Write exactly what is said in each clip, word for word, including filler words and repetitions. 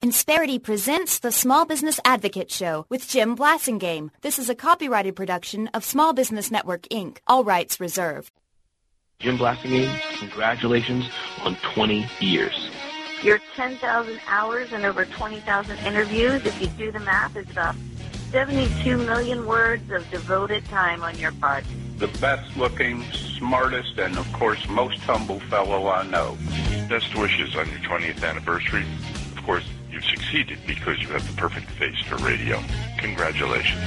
Insperity presents the Small Business Advocate Show with Jim Blasingame. This is a copyrighted production of Small Business Network, Incorporated. All rights reserved. Jim Blasingame, congratulations on twenty years. Your ten thousand hours and over twenty thousand interviews, if you do the math, is about seventy-two million words of devoted time on your part. The best looking, smartest, and of course most humble fellow I know. Best wishes on your twentieth anniversary. Of course, you've succeeded because you have the perfect face for radio. Congratulations.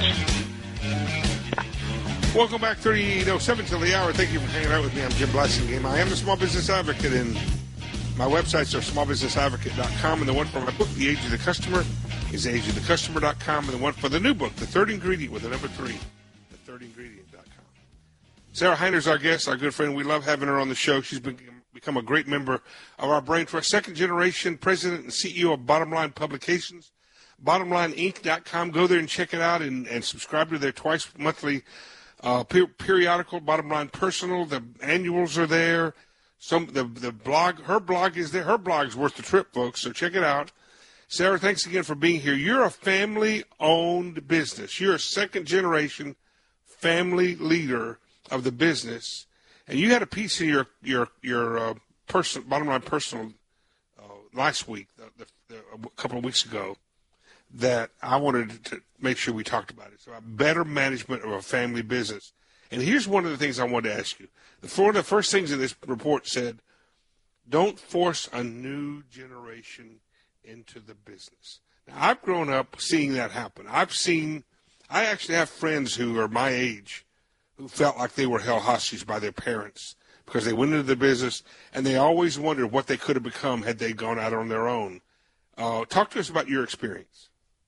Welcome back, thirty-eight oh seven till the hour. Thank you for hanging out with me. I'm Jim Blasingame. I am the Small Business Advocate, and my websites are small business advocate dot com, and the one for my book, The Age of the Customer, is age of the customer dot com, and the one for the new book, The Third Ingredient, with the number three, the third ingredient dot com. Sarah Heiner's our guest, our good friend. We love having her on the show. She's been, become a great member of our brain trust. Second generation president and C E O of Bottom Line Publications, bottom line inc dot com. Go there and check it out and, and subscribe to their twice monthly uh, per- periodical, Bottom Line Personal. The annuals are there. Some the the blog, her blog is there. Her blog's worth the trip, folks, so check it out. Sarah, thanks again for being here. You're a family-owned business. You're a second-generation family leader of the business, and you had a piece in your your your uh, person, Bottom Line Personal uh, last week, the, the, the, a couple of weeks ago, that I wanted to make sure we talked about it. It's about better management of a family business. And here's one of the things I wanted to ask you. One of the first things in this report said, don't force a new generation into the business. Now, I've grown up seeing that happen. I've seen, I actually have friends who are my age who felt like they were held hostage by their parents because they went into the business and they always wondered what they could have become had they gone out on their own. Uh, talk to us about your experience.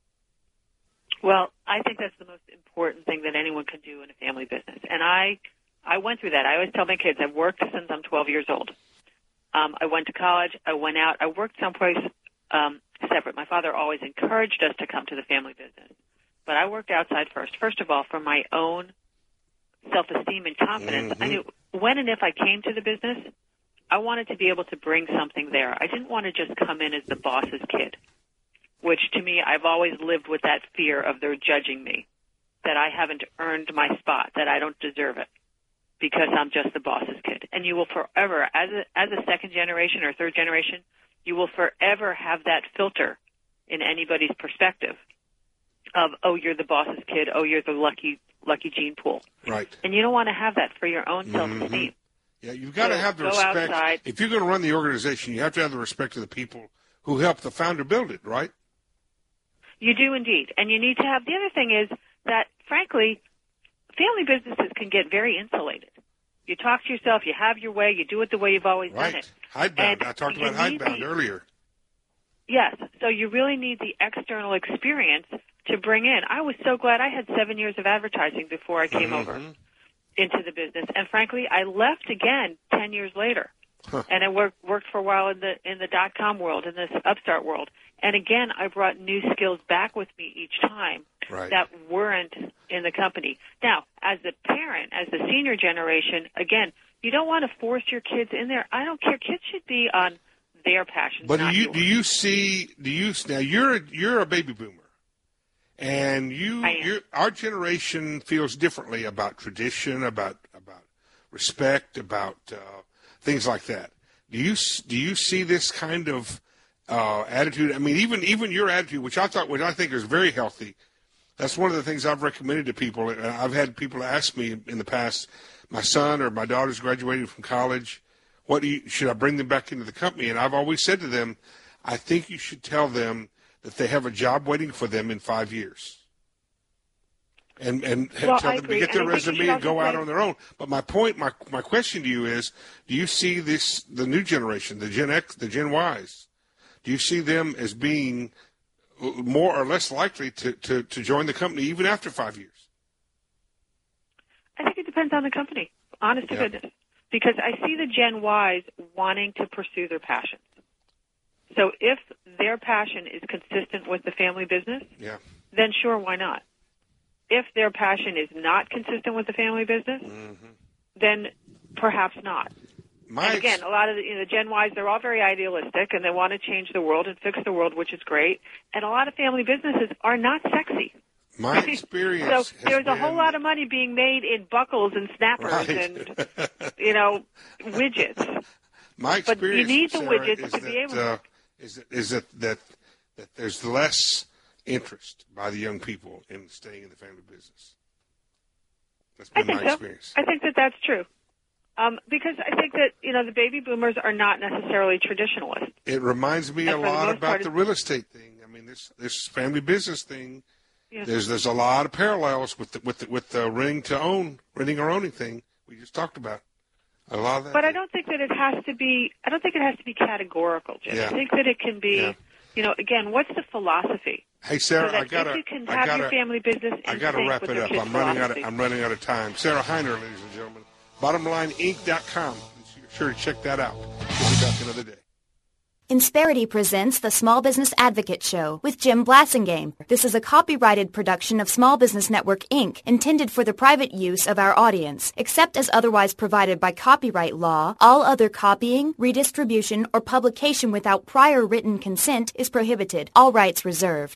Well, I think that's the most important thing that anyone can do in a family business. And I I went through that. I always tell my kids I've worked since I'm twelve years old. Um, I went to college. I went out. I worked someplace um, separate. My father always encouraged us to come to the family business. But I worked outside first. First of all, for my own self-esteem and confidence. Mm-hmm. I knew when and if I came to the business, I wanted to be able to bring something there. I didn't want to just come in as the boss's kid, which to me, I've always lived with that fear of their judging me, that I haven't earned my spot, that I don't deserve it because I'm just the boss's kid. And you will forever, as a, as a second generation or third generation, you will forever have that filter in anybody's perspective of, oh, you're the boss's kid, oh, you're the lucky lucky gene pool. Right. And you don't want to have that for your own self-esteem. Mm-hmm. Yeah, you've got so to have the go respect. Outside. If you're going to run the organization, you have to have the respect of the people who helped the founder build it, right? You do indeed. And you need to have, the other thing is that, frankly, family businesses can get very insulated. You talk to yourself, you have your way, you do it the way you've always right. done it. Hidebound. And I talked about hidebound the, earlier. Yes. So you really need the external experience to bring in. I was so glad I had seven years of advertising before I came mm-hmm. over into the business. And frankly, I left again ten years later. Huh. And I worked worked for a while in the in the dot com world, in this upstart world. And again, I brought new skills back with me each time right. that weren't in the company. Now, as a parent, as the senior generation, again, you don't want to force your kids in there. I don't care. Kids should be on their passions. But do you yours. do you see do you now you're a, you're a baby boomer, and you you're, our generation feels differently about tradition, about about respect, about uh, things like that. Do you do you see this kind of uh, attitude? I mean, even even your attitude, which I thought, which I think is very healthy. That's one of the things I've recommended to people. I've had people ask me in the past, my son or my daughter's graduating from college. What do you, should I bring them back into the company? And I've always said to them, I think you should tell them that they have a job waiting for them in five years. And and well, tell I them agree. to get their and resume and go out say, on their own. But my point, my my question to you is, do you see this, the new generation, the Gen X, the Gen Ys, do you see them as being more or less likely to, to, to join the company even after five years? I think it depends on the company, honest to yeah. goodness. Because I see the Gen Ys wanting to pursue their passions. So if their passion is consistent with the family business, yeah. then sure, why not? If their passion is not consistent with the family business, mm-hmm. then perhaps not. My and again, a lot of the, you know, Gen Ys, they're all very idealistic, and they want to change the world and fix the world, which is great. And a lot of family businesses are not sexy. My experience. So there's been, a whole lot of money being made in buckles and snappers right. and, you know, widgets. My experience, but you need the Sarah, widgets is to that, be able. Uh, is that is that, that that there's less interest by the young people in staying in the family business. That's been I think my so. experience. I think that that's true. Um, because I think that, you know, the baby boomers are not necessarily traditionalists. It reminds me and a for the lot most about part, the real estate thing. I mean, this this family business thing. Yeah. There's there's a lot of parallels with the, with the, with the renting to own, renting or owning thing we just talked about. A lot of that. But thing. I don't think that it has to be. I don't think it has to be categorical, Jim. Yeah. I think that it can be. Yeah. You know, again, what's the philosophy? Hey, Sarah, so that I gotta. if you can I have gotta, your family business, I gotta sync wrap with it their up. kids' I'm running out. Of, philosophy. I'm running out of time. Sarah Heiner, ladies and gentlemen, bottom line inc dot com. Be sure to check that out. We'll be back another day. Insperity presents the Small Business Advocate Show with Jim Blassingame. This is a copyrighted production of Small Business Network, Incorporated, intended for the private use of our audience. Except as otherwise provided by copyright law, all other copying, redistribution, or publication without prior written consent is prohibited. All rights reserved.